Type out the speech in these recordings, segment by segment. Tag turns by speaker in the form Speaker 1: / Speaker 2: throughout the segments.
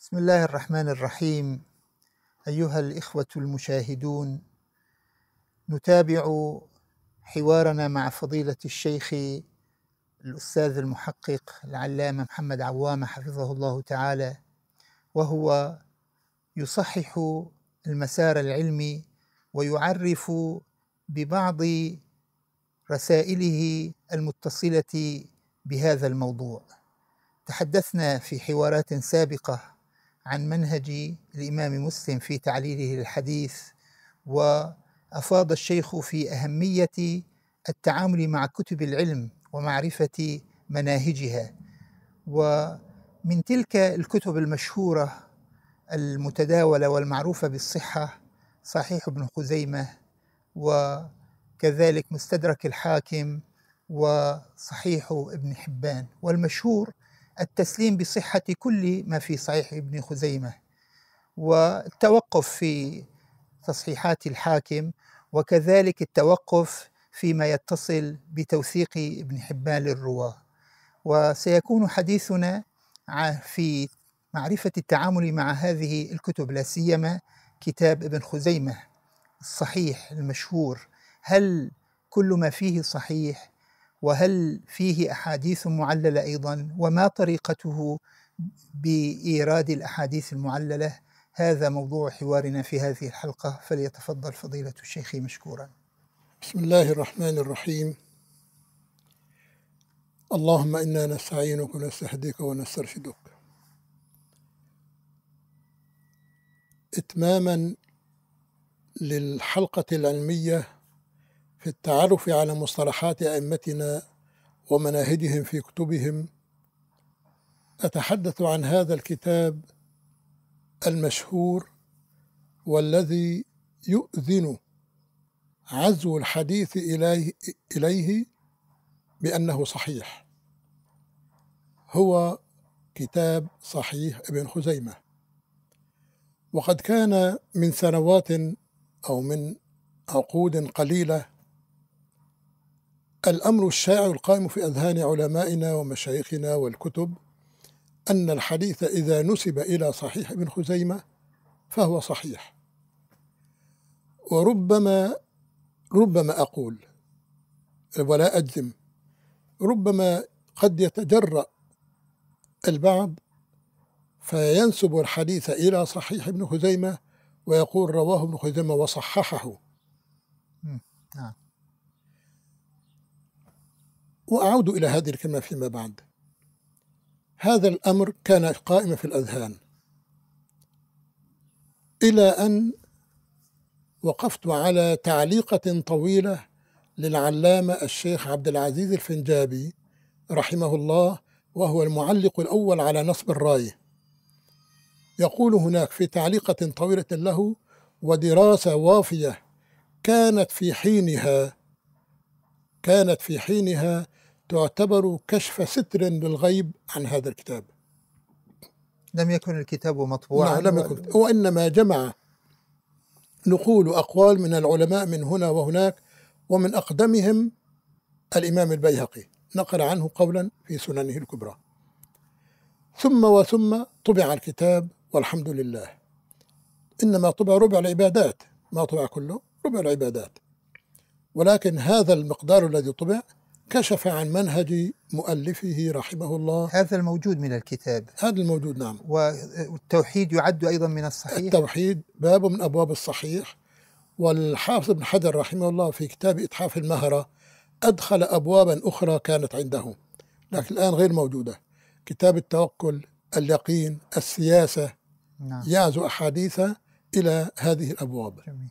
Speaker 1: بسم الله الرحمن الرحيم. أيها الإخوة المشاهدون، نتابع حوارنا مع فضيلة الشيخ الأستاذ المحقق العلامة محمد عوامة حفظه الله تعالى، وهو يصحح المسار العلمي ويعرف ببعض رسائله المتصلة بهذا الموضوع. تحدثنا في حوارات سابقة عن منهج الإمام مسلم في تعليله للحديث، وأفاض الشيخ في أهمية التعامل مع كتب العلم ومعرفة مناهجها. ومن تلك الكتب المشهورة المتداولة والمعروفة بالصحة صحيح ابن خزيمة، وكذلك مستدرك الحاكم، وصحيح ابن حبان، والمشهور التسليم بصحة كل ما في صحيح ابن خزيمة، والتوقف في تصحيحات الحاكم، وكذلك التوقف فيما يتصل بتوثيق ابن حبان للرواة. وسيكون حديثنا في معرفة التعامل مع هذه الكتب، لا سيما كتاب ابن خزيمة الصحيح المشهور. هل كل ما فيه صحيح؟ وهل فيه أحاديث معللة أيضا؟ وما طريقته بإيراد الأحاديث المعللة؟ هذا موضوع حوارنا في هذه الحلقة، فليتفضل فضيلة الشيخ مشكورا.
Speaker 2: بسم الله الرحمن الرحيم. اللهم إنا نستعينك ونستهديك ونسترشدك. إتماما للحلقة العلمية في التعرف على مصطلحات أئمتنا ومناهجهم في كتبهم، أتحدث عن هذا الكتاب المشهور والذي يؤذن عزو الحديث إليه بأنه صحيح، هو كتاب صحيح ابن خزيمة. وقد كان من سنوات أو من عقود قليلة الأمر الشائع القائم في أذهان علمائنا ومشايخنا والكتب أن الحديث إذا نسب إلى صحيح ابن خزيمة فهو صحيح. وربما أقول ولا أجزم، ربما قد يتجرأ البعض فينسب الحديث إلى صحيح ابن خزيمة ويقول رواه ابن خزيمة وصححه. وأعود إلى هذه الكلمة فيما بعد. هذا الأمر كان قائما في الأذهان إلى أن وقفت على تعليقة طويلة للعلامة الشيخ عبد العزيز الفنجابي رحمه الله، وهو المعلق الأول على نصب الراية. يقول هناك في تعليقة طويلة له: ودراسة وافية كانت في حينها تعتبر كشف ستر للغيب عن هذا الكتاب.
Speaker 1: لم يكن الكتاب مطبوعا،
Speaker 2: لم يكن، وإنما جمع نقول أقوال من العلماء من هنا وهناك، ومن أقدمهم الإمام البيهقي نقل عنه قولا في سننه الكبرى. ثم طبع الكتاب والحمد لله. إنما طبع ربع العبادات، ما طبع كله، ربع العبادات. ولكن هذا المقدار الذي طبع كشف عن منهج مؤلفه رحمه الله.
Speaker 1: هذا الموجود من الكتاب،
Speaker 2: هذا الموجود، نعم.
Speaker 1: والتوحيد يعد أيضا من الصحيح.
Speaker 2: التوحيد باب من أبواب الصحيح. والحافظ ابن حجر رحمه الله في كتاب إتحاف المهرة أدخل أبوابا أخرى كانت عنده لكن الآن غير موجودة. كتاب التوكل، اليقين، السياسة، يعزو أحاديث إلى هذه الأبواب.
Speaker 1: جميل.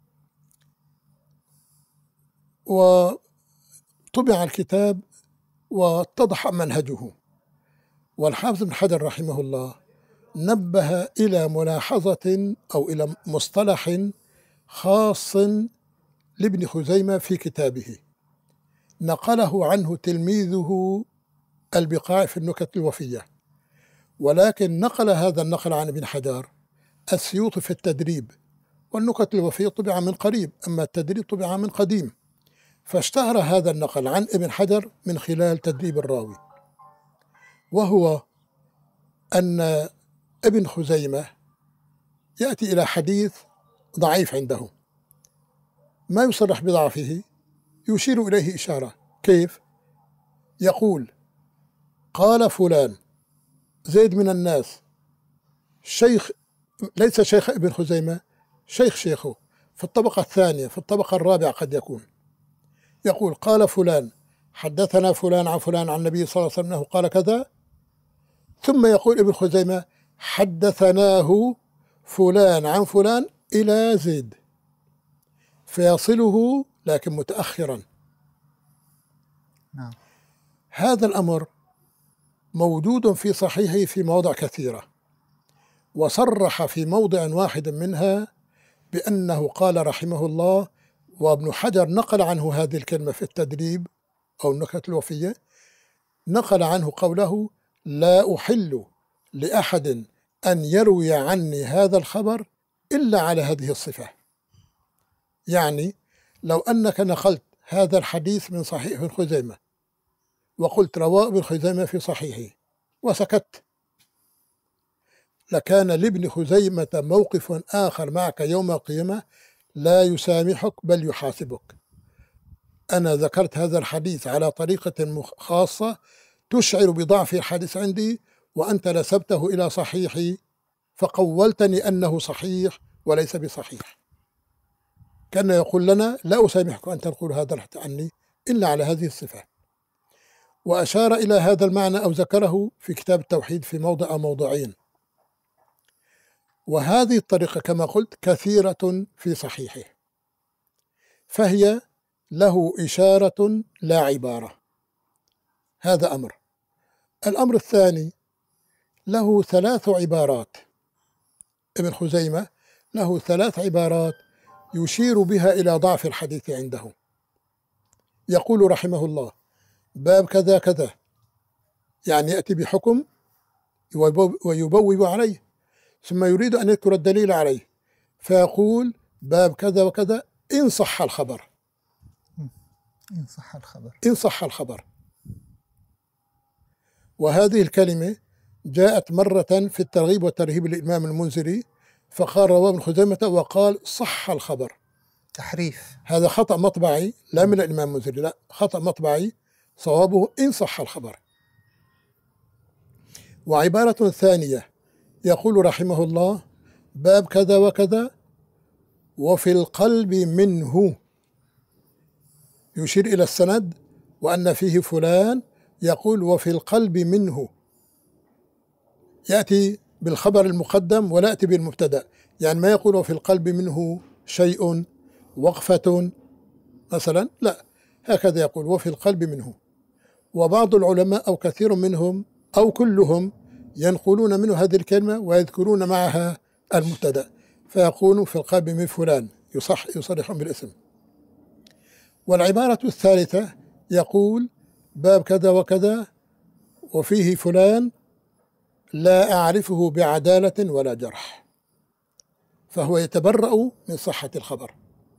Speaker 2: وطبع الكتاب واتضح منهجه. والحافظ ابن حجر رحمه الله نبه إلى ملاحظة أو إلى مصطلح خاص لابن خزيمة في كتابه، نقله عنه تلميذه البقاع في النكت الوفية، ولكن نقل هذا النقل عن ابن حجر السيوطي في التدريب. والنكت الوفية طبع من قريب، أما التدريب طبع من قديم، فاشتهر هذا النقل عن ابن حجر من خلال تدريب الراوي، وهو أن ابن خزيمة يأتي إلى حديث ضعيف عنده، ما يصرح بضعفه، يشير إليه إشارة. كيف؟ يقول: قال فلان زيد من الناس شيخ، ليس شيخ ابن خزيمة، شيخه في الطبقة الثانية، في الطبقة الرابعة قد يكون. يقول: قال فلان حدثنا فلان عن فلان عن النبي صلى الله عليه وسلم أنه قال كذا، ثم يقول ابن خزيمة: حدثناه فلان عن فلان إلى زيد، فيصله لكن متأخرا.
Speaker 1: نعم.
Speaker 2: هذا الأمر موجود في صحيحه في مواضع كثيرة، وصرح في موضع واحد منها بأنه قال رحمه الله، وابن حجر نقل عنه هذه الكلمة في التدريب أو النكت الوفية، نقل عنه قوله: لا أحل لأحد أن يروي عني هذا الخبر إلا على هذه الصفة. يعني لو أنك نقلت هذا الحديث من صحيح ابن خزيمة وقلت رواه ابن خزيمة في صحيحه وسكت، لكان لابن خزيمة موقف آخر معك يوم القيامة لا يسامحك بل يحاسبك. أنا ذكرت هذا الحديث على طريقة خاصة تشعر بضعف الحديث عندي، وأنت نسبته إلى صحيحي فقولتني أنه صحيح وليس بصحيح. كان يقول لنا: لا أسامحك أن تنقل هذا الحديث عني إلا على هذه الصفة. وأشار إلى هذا المعنى أو ذكره في كتاب التوحيد في موضع أو موضعين. وهذه الطريقة كما قلت كثيرة في صحيحه، فهي له إشارة لا عبارة. هذا أمر. الأمر الثاني، له 3 عبارات. ابن خزيمة له 3 عبارات يشير بها إلى ضعف الحديث عنده. يقول رحمه الله: باب كذا كذا، يعني يأتي بحكم ويبوب عليه، ثم يريد أن يذكر الدليل عليه، فيقول: باب كذا وكذا إن صح الخبر.
Speaker 1: إن صح الخبر.
Speaker 2: إن صح الخبر. وهذه الكلمة جاءت مرة في الترغيب والترهيب للإمام المنذري، فقال رواه ابن خزيمة وقال صح الخبر.
Speaker 1: تحريف.
Speaker 2: هذا خطأ مطبعي لا من الإمام المنذري، لا، خطأ مطبعي، صوابه إن صح الخبر. وعبارة ثانية يقول رحمه الله: باب كذا وكذا وفي القلب منه، يشير إلى السند وأن فيه فلان، يقول وفي القلب منه، يأتي بالخبر المقدم ولا يأتي بالمبتدأ. يعني ما يقول وفي القلب منه شيء وقفة مثلا، لا، هكذا يقول وفي القلب منه. وبعض العلماء أو كثير منهم أو كلهم ينقلون منه هذه الكلمة ويذكرون معها المبتدأ، فيقولون في القلب من فلان، يصرحون بالاسم. والعبارة الثالثة يقول باب كذا وكذا وفيه فلان لا أعرفه بعدالة ولا جرح، فهو يتبرأ من صحة الخبر.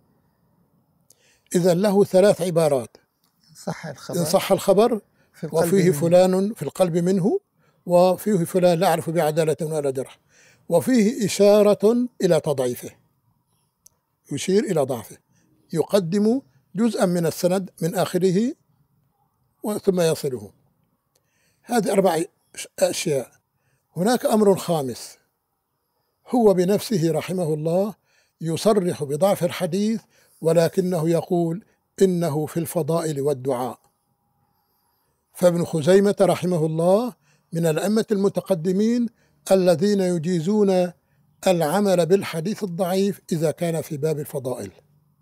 Speaker 2: إذن له 3 عبارات:
Speaker 1: صح الخبر،
Speaker 2: إن صح الخبر، وفيه فلان في القلب منه، وفيه فلان لا أعرف بعدالة ولا جرح، وفيه إشارة إلى تضعيفه، يشير إلى ضعفه، يقدم جزءا من السند من آخره ثم يصله. هذه 4 أشياء. هناك أمر خامس، هو بنفسه رحمه الله يصرح بضعف الحديث، ولكنه يقول إنه في الفضائل والدعاء. فابن خزيمة رحمه الله من الأئمة المتقدمين الذين يجيزون العمل بالحديث الضعيف إذا كان في باب الفضائل.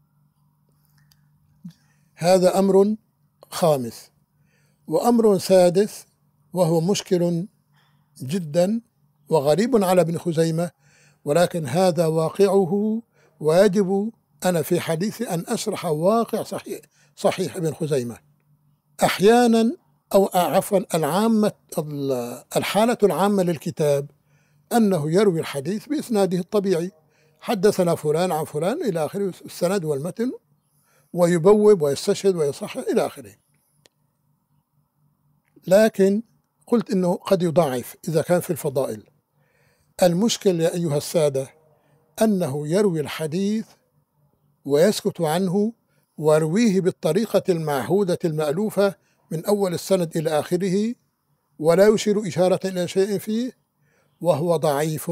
Speaker 2: هذا أمر خامس. وأمر سادس وهو مشكل جدا وغريب على ابن خزيمة، ولكن هذا واقعه، ويجب أنا في حديثي أن أشرح واقع صحيح ابن خزيمة. أحيانا أو عفوا الحالة العامة للكتاب أنه يروي الحديث بإسناده الطبيعي، حدثنا فلان عن فلان إلى آخره، السند والمتن، ويبوب ويستشهد ويصحح إلى آخره. لكن قلت إنه قد يضعف إذا كان في الفضائل. المشكل يا أيها السادة أنه يروي الحديث ويسكت عنه، ويرويه بالطريقة المعهودة المألوفة من أول السند إلى آخره، ولا يشير إشارة إلى شيء فيه، وهو ضعيف.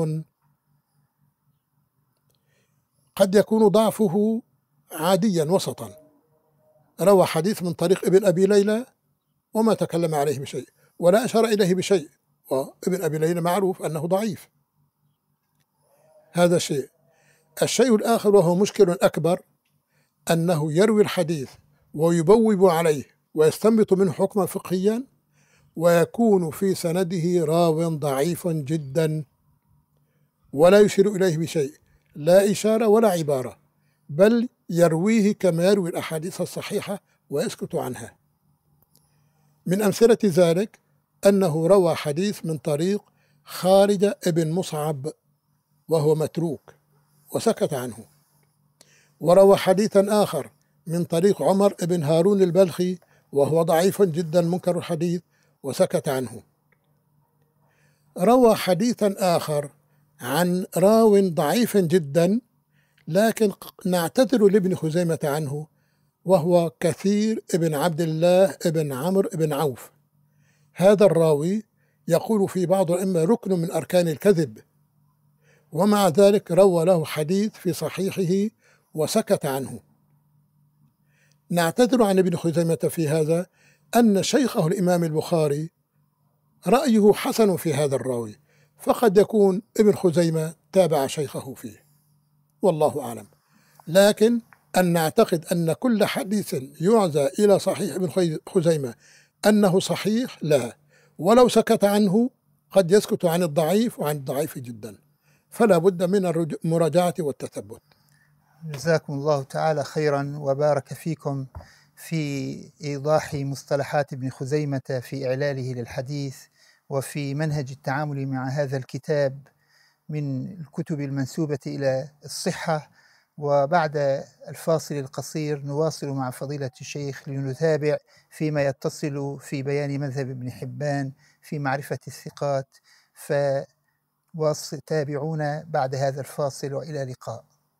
Speaker 2: قد يكون ضعفه عاديا وسطا، روى حديث من طريق ابن أبي ليلى وما تكلم عليه بشيء ولا أشار إليه بشيء، وابن أبي ليلى معروف أنه ضعيف. هذا شيء. الشيء الآخر وهو مشكل أكبر، أنه يروي الحديث ويبوب عليه ويستنبط منه حكما فقهيا، ويكون في سنده راو ضعيف جدا ولا يشير إليه بشيء، لا إشارة ولا عبارة، بل يرويه كما يروي الأحاديث الصحيحة ويسكت عنها. من أمثلة ذلك أنه روى حديث من طريق خالد ابن مصعب وهو متروك وسكت عنه، وروى حديثا آخر من طريق عمر ابن هارون البلخي وهو ضعيف جدا منكر الحديث وسكت عنه. روى حديثا آخر عن راو ضعيف جدا لكن نعتذر لابن خزيمة عنه، وهو كثير ابن عبد الله ابن عمرو ابن عوف. هذا الراوي يقول في بعض الأئمة ركن من أركان الكذب، ومع ذلك روى له حديث في صحيحه وسكت عنه. نعتذر عن ابن خزيمة في هذا أن شيخه الإمام البخاري رأيه حسن في هذا الراوي، فقد يكون ابن خزيمة تابع شيخه فيه، والله أعلم. لكن أن نعتقد أن كل حديث يعزى إلى صحيح ابن خزيمة أنه صحيح، لا، ولو سكت عنه قد يسكت عن الضعيف وعن الضعيف جدا، فلا بد من المراجعة والتثبت.
Speaker 1: جزاكم الله تعالى خيرا وبارك فيكم في إيضاح مصطلحات ابن خزيمة في إعلاله للحديث وفي منهج التعامل مع هذا الكتاب من الكتب المنسوبة إلى الصحة. وبعد الفاصل القصير نواصل مع فضيلة الشيخ لنتابع فيما يتصل في بيان مذهب ابن حبان في معرفة الثقات، فتابعونا بعد هذا الفاصل وإلى اللقاء.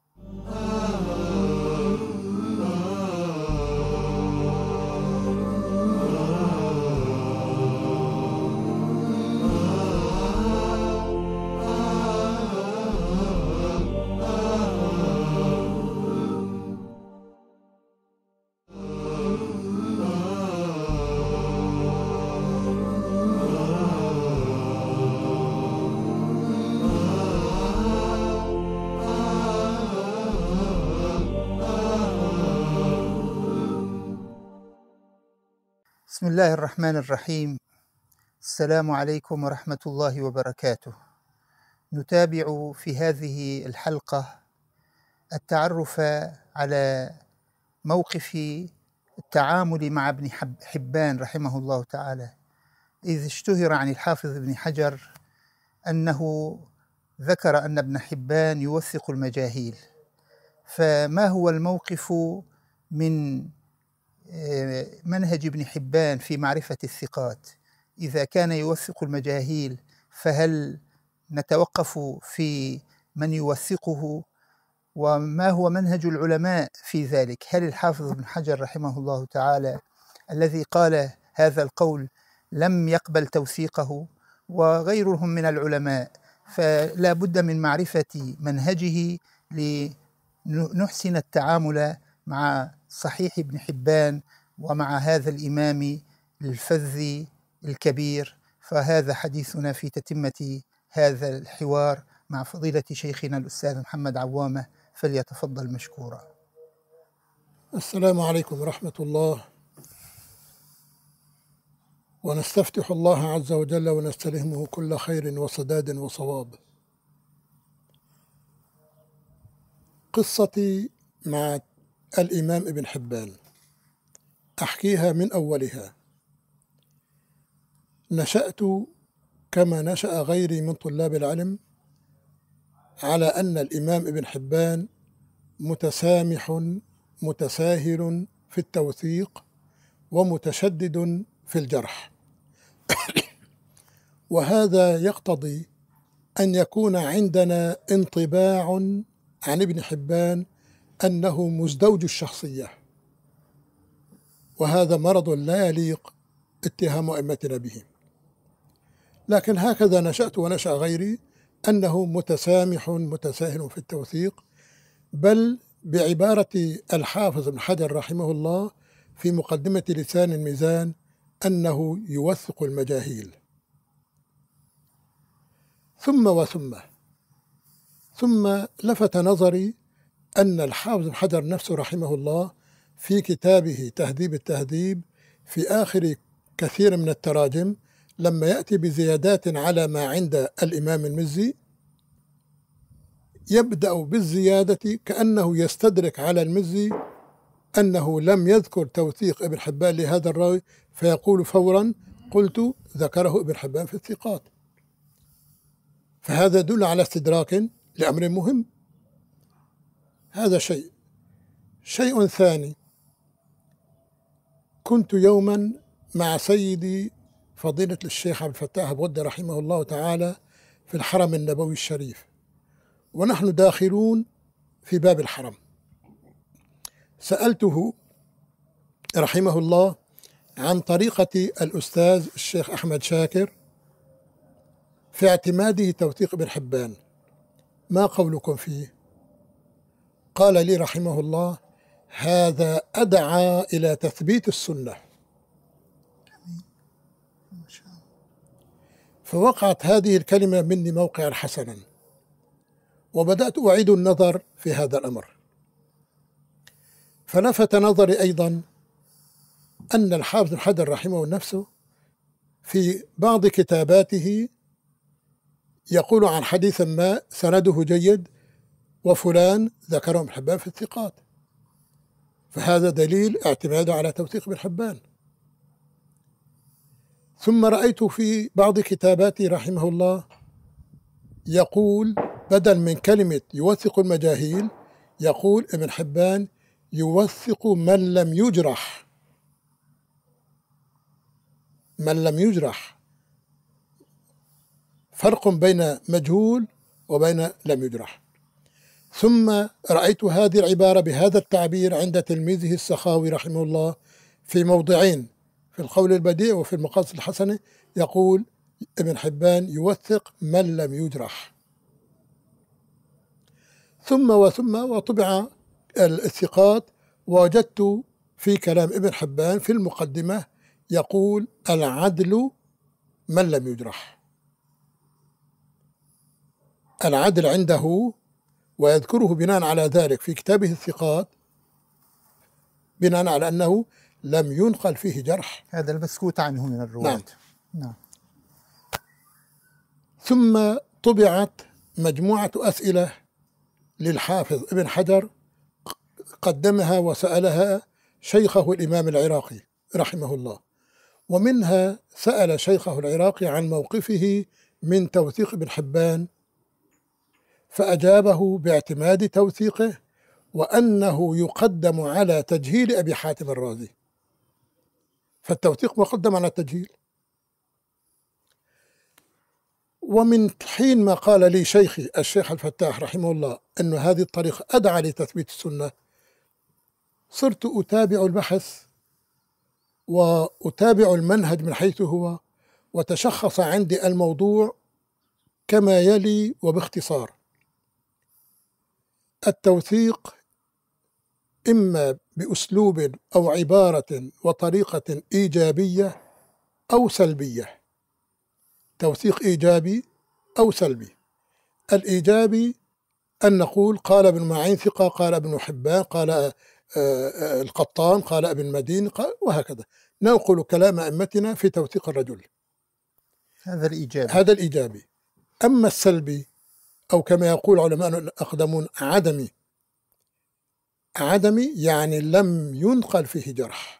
Speaker 1: بسم الله الرحمن الرحيم. السلام عليكم ورحمة الله وبركاته. نتابع في هذه الحلقة التعرف على موقف التعامل مع ابن حبان رحمه الله تعالى، إذ اشتهر عن الحافظ ابن حجر أنه ذكر أن ابن حبان يوثق المجاهيل. فما هو الموقف من منهج ابن حبان في معرفة الثقات؟ إذا كان يوثق المجاهيل فهل نتوقف في من يوثقه؟ وما هو منهج العلماء في ذلك؟ هل الحافظ ابن حجر رحمه الله تعالى الذي قال هذا القول لم يقبل توثيقه وغيرهم من العلماء؟ فلا بد من معرفة منهجه لنحسن التعامل مع صحيح ابن حبان ومع هذا الإمام الفذ الكبير. فهذا حديثنا في تتمة هذا الحوار مع فضيلة شيخنا الأستاذ محمد عوامة، فليتفضل مشكورا.
Speaker 2: السلام عليكم ورحمة الله، ونستفتح الله عز وجل ونستلهمه كل خير وسداد وصواب. قصتي مع الإمام ابن حبان أحكيها من أولها. نشأت كما نشأ غيري من طلاب العلم على أن الإمام ابن حبان متسامح متساهل في التوثيق ومتشدد في الجرح، وهذا يقتضي أن يكون عندنا انطباع عن ابن حبان أنه مزدوج الشخصية، وهذا مرض لا يليق اتهام أئمتنا به. لكن هكذا نشأت ونشأ غيري، أنه متسامح متساهل في التوثيق، بل بعبارة الحافظ ابن حجر رحمه الله في مقدمة لسان الميزان أنه يوثق المجاهيل. ثم لفت نظري أن الحافظ ابن حجر نفسه رحمه الله في كتابه تهذيب التهذيب في آخر كثير من التراجم لما يأتي بزيادات على ما عند الإمام المزي يبدأ بالزيادة كأنه يستدرك على المزي أنه لم يذكر توثيق ابن حبان لهذا الراوي، فيقول فورا قلت ذكره ابن حبان في الثقات. فهذا يدل على استدراك لأمر مهم. هذا شيء ثاني، كنت يوما مع سيدي فضيلة الشيخ عبد الفتاح بغدة رحمه الله تعالى في الحرم النبوي الشريف، ونحن داخلون في باب الحرم، سألته رحمه الله عن طريقة الأستاذ الشيخ أحمد شاكر في اعتماده توثيق ابن حبان، ما قولكم فيه؟ قال لي رحمه الله هذا أدعى إلى تثبيت السنة. فوقعت هذه الكلمة مني موقعا حسنا، وبدأت أعيد النظر في هذا الأمر. فلفت نظري أيضا أن الحافظ بن حجر رحمه نفسه في بعض كتاباته يقول عن حديث ما سنده جيد وفلان ذكره ابن حبان في الثقات، فهذا دليل اعتماده على توثيق ابن حبان. ثم رأيت في بعض كتاباته رحمه الله يقول بدل من كلمة يوثق المجاهيل يقول ابن حبان يوثق من لم يجرح، من لم يجرح، فرق بين مجهول وبين لم يجرح. ثم رأيت هذه العبارة بهذا التعبير عند تلميذه السخاوي رحمه الله في موضعين، في القول البديع وفي المقاصد الحسنة، يقول ابن حبان يوثق من لم يجرح. ثم وطبع الثقات، ووجدت في كلام ابن حبان في المقدمة يقول العدل من لم يجرح، العدل عنده، ويذكره بناء على ذلك في كتابه الثقات بناء على أنه لم ينقل فيه جرح،
Speaker 1: هذا المسكوت عنه من الرواة. نعم.
Speaker 2: ثم طبعت مجموعة أسئلة للحافظ ابن حجر قدمها وسألها شيخه الإمام العراقي رحمه الله، ومنها سأل شيخه العراقي عن موقفه من توثيق ابن حبان، فأجابه باعتماد توثيقه وأنه يقدم على تجهيل أبي حاتم الرازي، فالتوثيق مقدم على التجهيل. ومن حين ما قال لي شيخي الشيخ الفتاح رحمه الله أن هذه الطريقة أدعى لتثبيت السنة، صرت أتابع البحث وأتابع المنهج من حيث هو، وتشخص عندي الموضوع كما يلي وباختصار: التوثيق إما بأسلوب أو عبارة وطريقة إيجابية أو سلبية، توثيق إيجابي أو سلبي. الإيجابي أن نقول قال ابن معين ثقة، قال ابن حبان، قال القطان، قال ابن مدين، وهكذا ننقل كلام أئمتنا في توثيق الرجل،
Speaker 1: هذا الإيجابي.
Speaker 2: هذا الإيجابي. أما السلبي أو كما يقول علماء الأقدمون عدمي، عدمي يعني لم ينقل فيه جرح،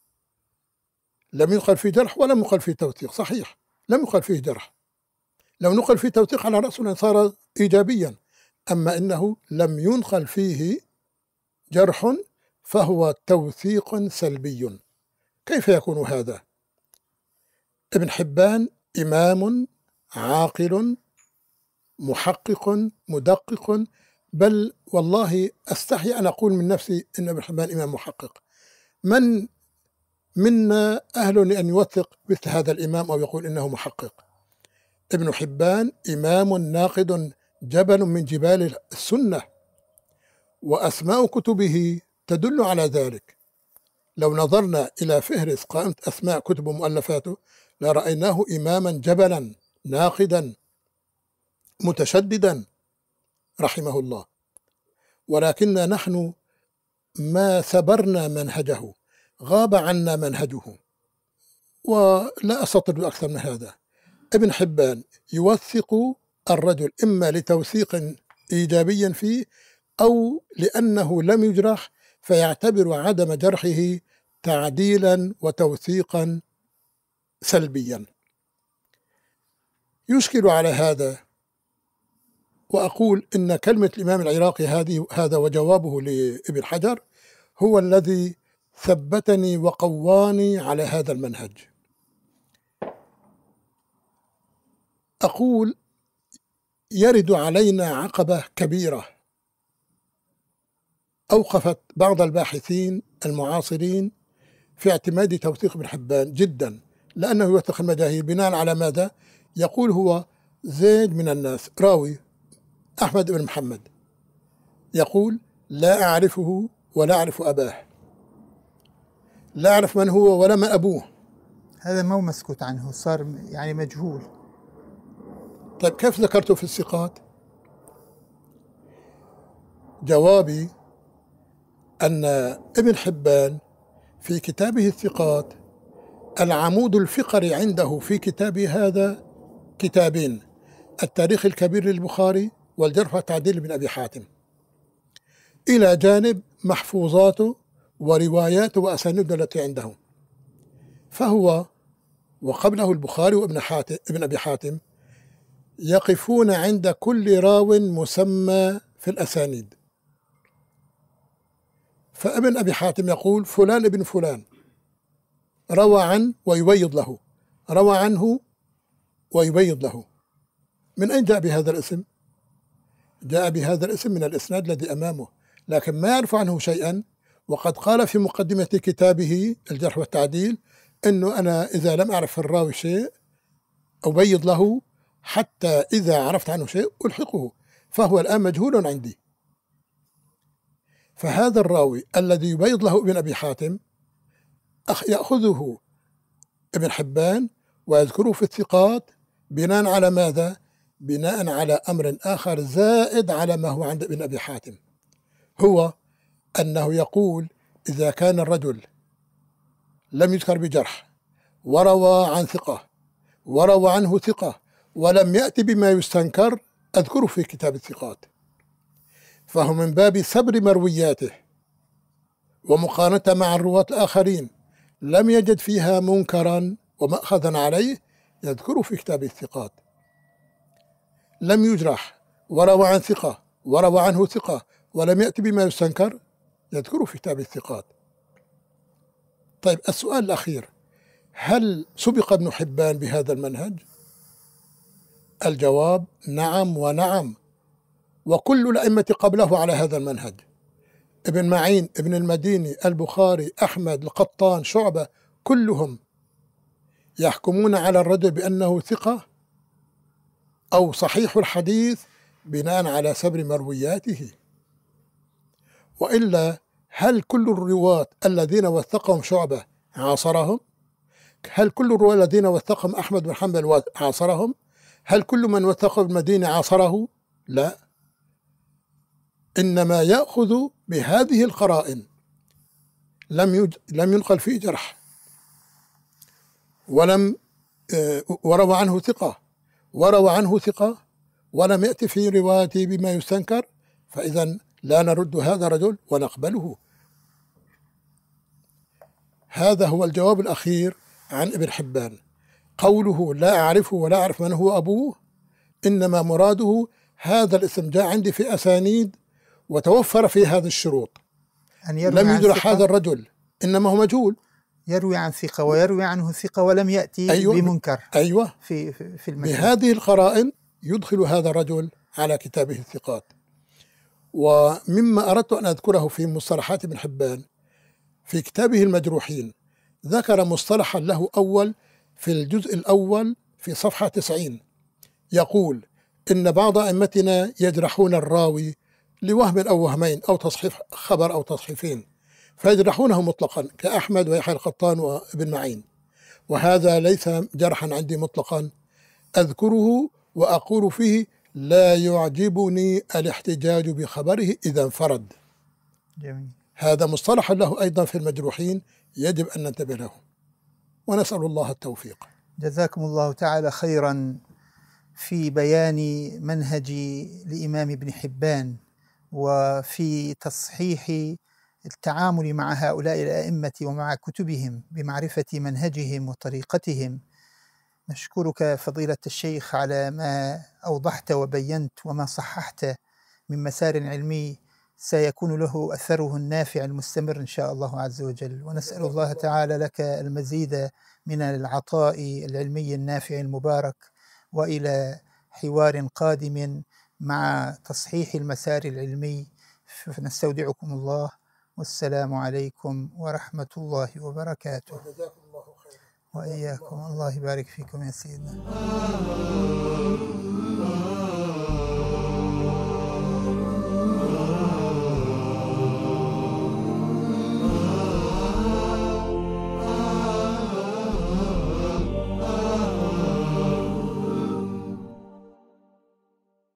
Speaker 2: لم ينقل فيه جرح ولم ينقل فيه توثيق، صحيح لم ينقل فيه جرح، لو نقل فيه توثيق على رأسنا صار إيجابيا، أما إنه لم ينقل فيه جرح فهو توثيق سلبي. كيف يكون هذا؟ ابن حبان إمام عاقل محقق مدقق، بل والله أستحي أن أقول من نفسي إن ابن حبان إمام محقق. من منا أهل لأن يوثق مثل هذا الإمام أو يقول إنه محقق؟ ابن حبان إمام ناقد، جبل من جبال السنة، وأسماء كتبه تدل على ذلك. لو نظرنا إلى فهرس قائمة أسماء كتب ومؤلفاته لرأيناه إماما جبلا ناقدا متشددا رحمه الله، ولكن نحن ما ثبرنا منهجه، غاب عنا منهجه، ولا أسطر أكثر من هذا. ابن حبان يوثق الرجل إما لتوثيق إيجابي فيه أو لأنه لم يجرح فيعتبر عدم جرحه تعديلا وتوثيقا سلبيا. يشكل على هذا وأقول إن كلمة الإمام العراقي هذا وجوابه لابن حجر هو الذي ثبتني وقواني على هذا المنهج. أقول يرد علينا عقبة كبيرة أوقفت بعض الباحثين المعاصرين في اعتماد توثيق ابن حبان جدا، لأنه يوثق المجاهيل بناء على ماذا؟ يقول هو زيد من الناس، راوي أحمد بن محمد، يقول لا أعرفه ولا أعرف أباه، لا أعرف من هو ولا من أبوه.
Speaker 1: هذا ما هو مسكوت عنه، صار يعني مجهول.
Speaker 2: طيب كيف ذكرته في الثقات؟ جوابي أن ابن حبان في كتابه الثقات العمود الفقري عنده في كتابه هذا كتابين: التاريخ الكبير للبخاري والجرح والتعديل لابن أبي حاتم، إلى جانب محفوظاته ورواياته وأسانيده التي عنده. فهو وقبله البخاري ابن أبي حاتم يقفون عند كل راو مسمى في الأسانيد. فابن أبي حاتم يقول فلان ابن فلان روى عن ويبيض له، روى عنه ويبيض له. من أين جاء بهذا الاسم؟ جاء بهذا الاسم من الإسناد الذي أمامه، لكن ما يعرف عنه شيئا. وقد قال في مقدمة كتابه الجرح والتعديل أنه أنا إذا لم أعرف في الراوي شيء أبيض له حتى إذا عرفت عنه شيء ألحقه، فهو الآن مجهول عندي. فهذا الراوي الذي يبيض له ابن أبي حاتم يأخذه ابن حبان ويذكره في الثقات بناء على ماذا؟ بناء على أمر آخر زائد على ما هو عند ابن أبي حاتم، هو أنه يقول إذا كان الرجل لم يذكر بجرح وروى عن ثقة وروى عنه ثقة ولم يأتي بما يستنكر أذكره في كتاب الثقات، فهو من باب سبر مروياته ومقارنة مع الرواة الآخرين لم يجد فيها منكرا ومأخذا عليه يذكره في كتاب الثقات. لم يجرح وروى عن ثقة وروى عنه ثقة ولم يأتي بما يستنكر يذكره في كتاب الثقات. طيب السؤال الأخير، هل سبق ابن حبان بهذا المنهج؟ الجواب نعم ونعم، وكل الأئمة قبله على هذا المنهج: ابن معين، ابن المديني، البخاري، أحمد، القطان، شعبة، كلهم يحكمون على الرجل بأنه ثقة أو صحيح الحديث بناء على سبر مروياته. وإلا هل كل الرواة الذين وثقهم شعبة عاصرهم؟ هل كل الرواة الذين وثقهم أحمد بن حنبل عاصرهم؟ هل كل من وثقه المديني عاصره؟ لا، إنما يأخذ بهذه القرائن. لم ينقل فيه جرح وروى عنه ثقة ولم يأتي في روايته بما يستنكر، فإذا لا نرد هذا الرجل ونقبله. هذا هو الجواب الأخير عن ابن حبان. قوله لا أعرفه ولا أعرف من هو أبوه إنما مراده هذا الاسم جاء عندي في أسانيد وتوفر في هذه الشروط، لم يجرح هذا الرجل، إنما هو مجهول،
Speaker 1: يروي عن ثقة ويروي عنه ثقة ولم يأتي بمنكر.
Speaker 2: أيوة
Speaker 1: في المسألة.
Speaker 2: بهذه القرائن يدخل هذا الرجل على كتابه الثقات. ومما أردت أن أذكره في مصطلحات ابن حبان في كتابه المجروحين، ذكر مصطلحا له أول في الجزء الأول في صفحة 90، يقول إن بعض أئمتنا يجرحون الراوي لوهم أو وهمين أو تصحيف خبر أو تصحيفين، فيجرحونه مطلقا كأحمد ويحيى القطان وابن معين، وهذا ليس جرحا عندي مطلقا، أذكره وأقول فيه لا يعجبني الاحتجاج بخبره إذا انفرد.
Speaker 1: جميل.
Speaker 2: هذا مصطلح له أيضا في المجروحين يجب أن ننتبه له، ونسأل الله التوفيق.
Speaker 1: جزاكم الله تعالى خيرا في بيان منهج الإمام ابن حبان وفي تصحيح التعامل مع هؤلاء الأئمة ومع كتبهم بمعرفة منهجهم وطريقتهم. نشكرك فضيلة الشيخ على ما أوضحت وبينت وما صححت من مسار علمي سيكون له أثره النافع المستمر إن شاء الله عز وجل، ونسأل الله تعالى لك المزيد من العطاء العلمي النافع المبارك، وإلى حوار قادم مع تصحيح المسار العلمي، فنستودعكم الله، والسلام عليكم ورحمة الله وبركاته. وإياكم، الله يبارك فيكم يا سيدنا.